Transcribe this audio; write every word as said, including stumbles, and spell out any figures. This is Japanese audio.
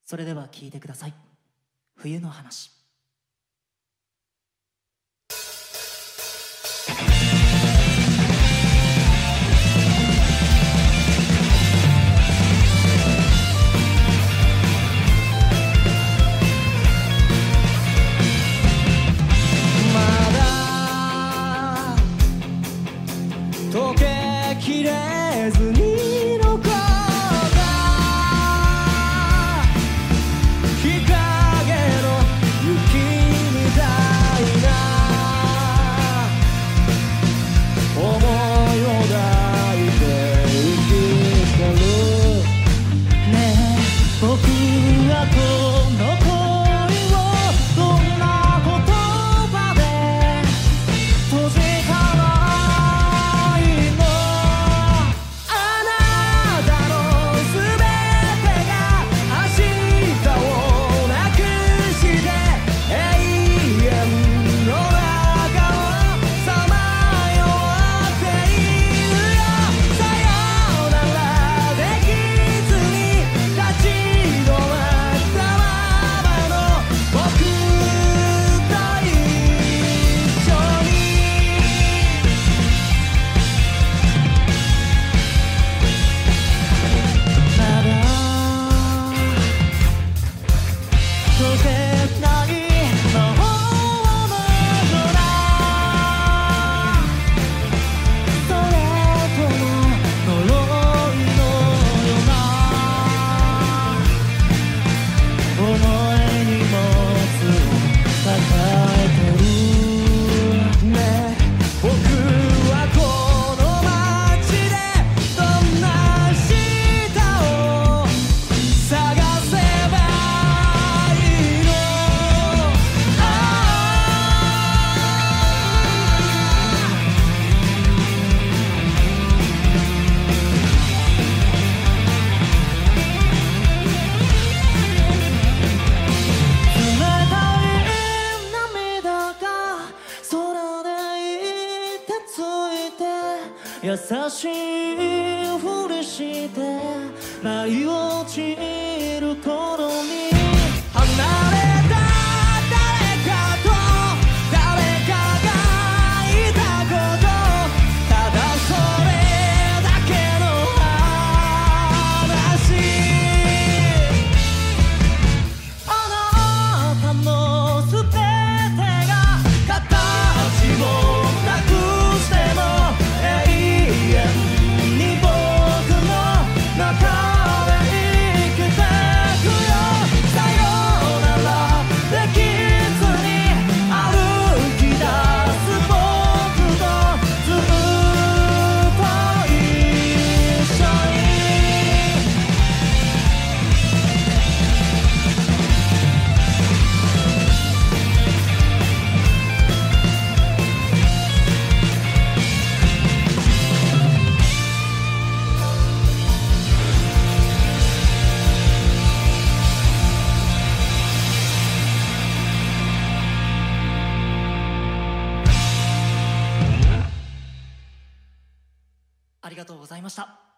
それでは聞いてください。冬の話。 溶けきれずに残った日陰の雪みたいな思いを抱いて生きてるねえ僕はこの恋をどんな言葉で閉じたら優しいふりして舞い落ちる頃に離れた誰かと誰かがいたことただそれだけの話あなたのすべてが形をなくしてもありがとうございました。